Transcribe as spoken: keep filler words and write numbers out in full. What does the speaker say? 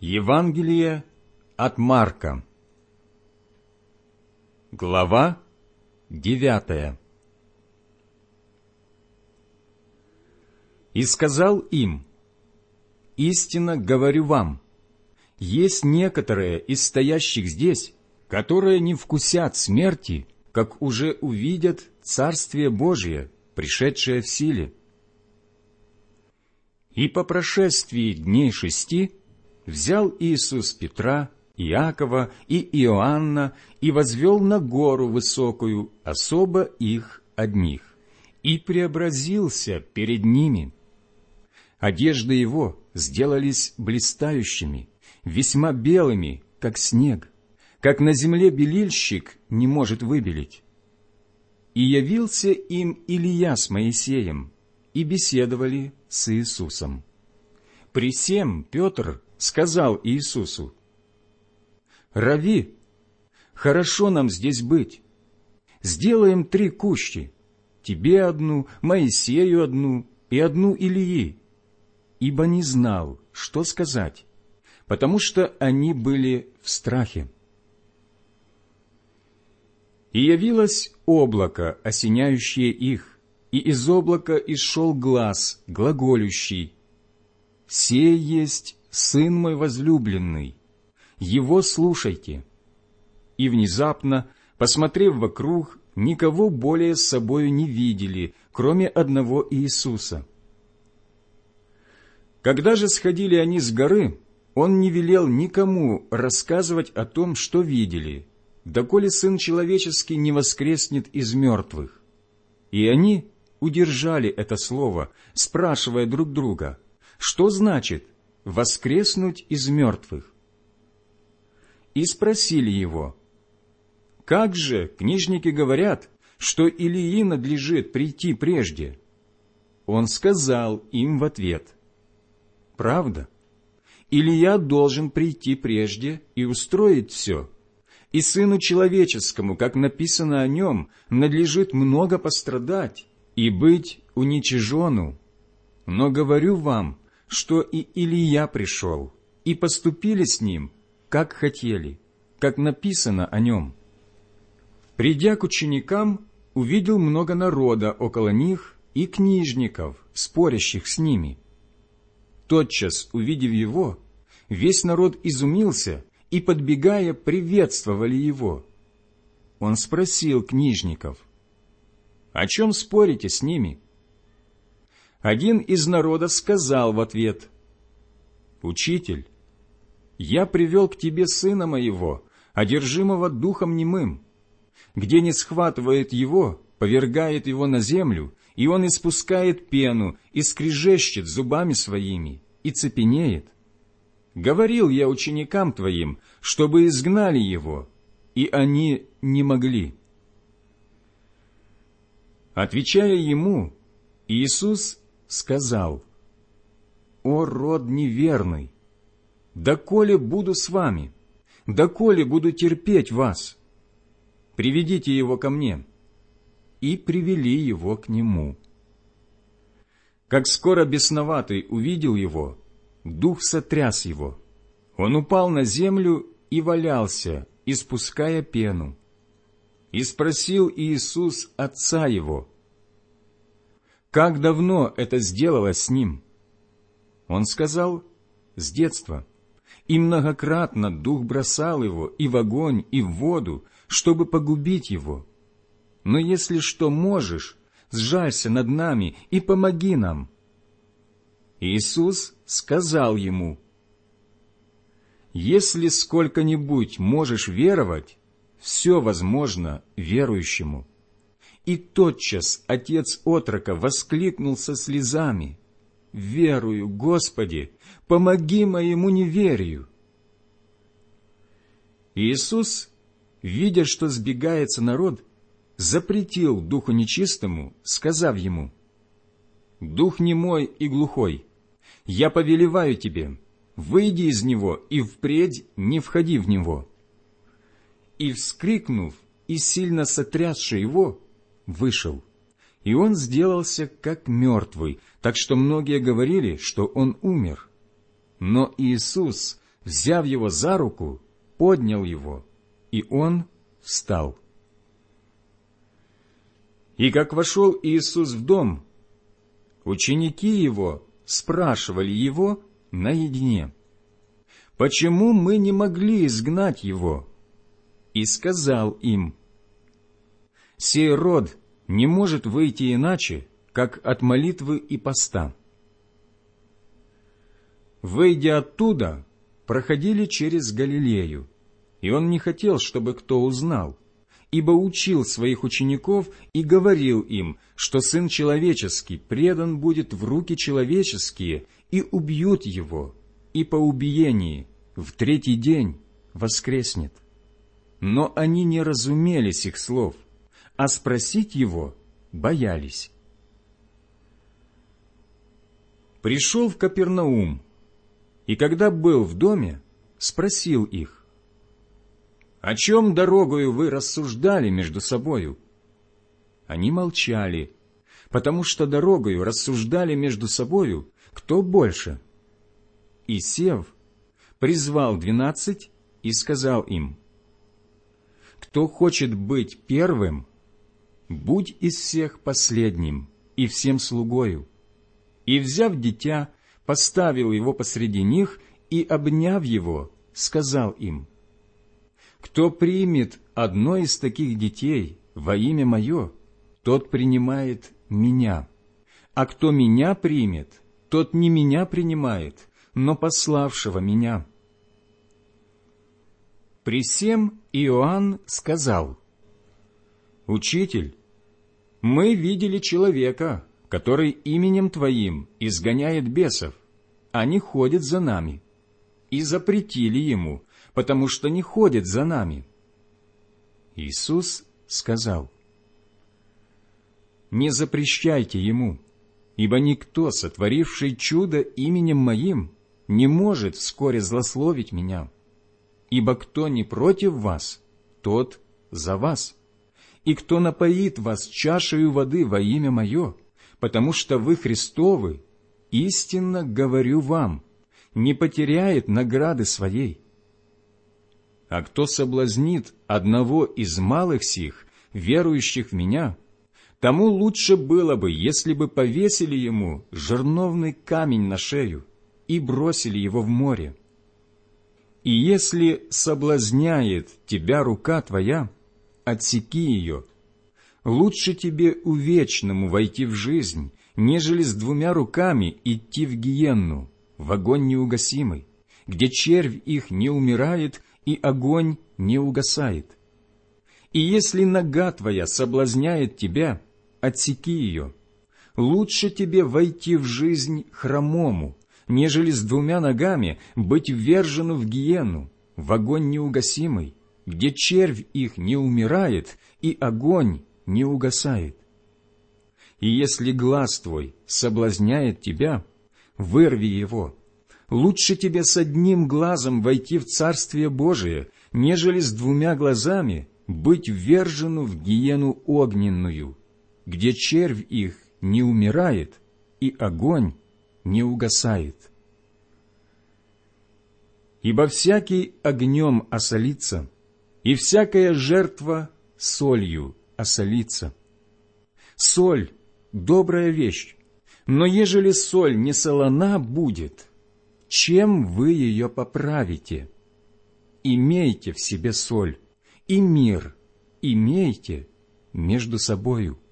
Евангелие от Марка, глава девятая. И сказал им: истинно говорю вам, есть некоторые из стоящих здесь, которые не вкусят смерти, как уже увидят Царствие Божие, пришедшее в силе. И по прошествии дней шести взял Иисус Петра, Иакова и Иоанна и возвел на гору высокую, особо их одних, и преобразился перед ними. Одежды его сделались блистающими, весьма белыми, как снег, как на земле белильщик не может выбелить. И явился им Илия с Моисеем, и беседовали с Иисусом. Присем Петр сказал Иисусу: «Рави, хорошо нам здесь быть. Сделаем три кущи, тебе одну, Моисею одну и одну Илии». Ибо не знал, что сказать, потому что они были в страхе. И явилось облако, осеняющее их, и из облака исшел глас, глаголющий: «Сей есть Сын мой возлюбленный, Его слушайте». И внезапно, посмотрев вокруг, никого более с собою не видели, кроме одного Иисуса. Когда же сходили они с горы, Он не велел никому рассказывать о том, что видели, доколе Сын Человеческий не воскреснет из мертвых. И они удержали это слово, спрашивая друг друга: что значит воскреснуть из мертвых? И спросили его: как же книжники говорят, что Илии надлежит прийти прежде? Он сказал им в ответ: правда, Илия должен прийти прежде и устроить все, и Сыну Человеческому, как написано о нем, надлежит много пострадать и быть уничижену. Но говорю вам, что и Илия пришел, и поступили с ним, как хотели, как написано о нем. Придя к ученикам, увидел много народа около них и книжников, спорящих с ними. Тотчас, увидев его, весь народ изумился и, подбегая, приветствовали его. Он спросил книжников: «О чем спорите с ними?» Один из народа сказал в ответ: «Учитель, я привел к тебе сына моего, одержимого духом немым. Где не схватывает его, повергает его на землю, и он испускает пену, и скрежещет зубами своими, и цепенеет. Говорил я ученикам твоим, чтобы изгнали его, и они не могли». Отвечая ему, Иисус сказал: «О род неверный! Доколе буду с вами? Доколе буду терпеть вас? Приведите его ко мне». И привели его к нему. Как скоро бесноватый увидел его, дух сотряс его. Он упал на землю и валялся, испуская пену. И спросил Иисус отца его: «Как давно это сделалось с ним?» Он сказал: «С детства. И многократно дух бросал его и в огонь, и в воду, чтобы погубить его. Но если что можешь, сжалься над нами и помоги нам». Иисус сказал ему: «Если сколько-нибудь можешь веровать, все возможно верующему». И тотчас отец отрока воскликнул со слезами: «Верую, Господи, помоги моему неверию». Иисус, видя, что сбегается народ, запретил духу нечистому, сказав ему: «Дух немой и глухой, я повелеваю тебе, выйди из него и впредь не входи в него». И, вскрикнув и сильно сотрясши его, вышел, и он сделался как мертвый, так что многие говорили, что он умер. Но Иисус, взяв его за руку, поднял его, и он встал. И как вошел Иисус в дом, ученики его спрашивали его наедине: «Почему мы не могли изгнать его?» И сказал им: «Сей род не может выйти иначе, как от молитвы и поста». Выйдя оттуда, проходили через Галилею, и он не хотел, чтобы кто узнал, ибо учил своих учеников и говорил им, что Сын Человеческий предан будет в руки человеческие, и убьют его, и по убиении в третий день воскреснет. Но они не разумели сих слов, а спросить его боялись. Пришел в Капернаум, и когда был в доме, спросил их: «О чем дорогою вы рассуждали между собою?» Они молчали, потому что дорогою рассуждали между собою, кто больше. И, сев, призвал двенадцать и сказал им: «Кто хочет быть первым, будь из всех последним и всем слугою». И, взяв дитя, поставил его посреди них и, обняв его, сказал им: «Кто примет одно из таких детей во имя Мое, тот принимает Меня, а кто Меня примет, тот не Меня принимает, но пославшего Меня». При сем Иоанн сказал: «Учитель, мы видели человека, который именем Твоим изгоняет бесов, а не ходит за нами, и запретили ему, потому что не ходит за нами». Иисус сказал: «Не запрещайте ему, ибо никто, сотворивший чудо именем Моим, не может вскоре злословить Меня. Ибо кто не против вас, тот за вас, и кто напоит вас чашею воды во имя Мое, потому что вы Христовы, истинно говорю вам, не потеряет награды своей. А кто соблазнит одного из малых сих, верующих в Меня, тому лучше было бы, если бы повесили ему жерновный камень на шею и бросили его в море. И если соблазняет тебя рука твоя, отсеки ее. Лучше тебе увечному войти в жизнь, нежели с двумя руками идти в гиенну, в огонь неугасимый, где червь их не умирает и огонь не угасает. И если нога твоя соблазняет тебя, отсеки ее. Лучше тебе войти в жизнь хромому, нежели с двумя ногами быть ввержену в гиенну, в огонь неугасимый, где червь их не умирает и огонь не угасает. И если глаз твой соблазняет тебя, вырви его. Лучше тебе с одним глазом войти в Царствие Божие, нежели с двумя глазами быть ввержену в гиену огненную, где червь их не умирает и огонь не угасает. Ибо всякий огнем осолится, и всякая жертва солью осолится. Соль — добрая вещь, но ежели соль не солона будет, чем вы ее поправите? Имейте в себе соль, и мир имейте между собою.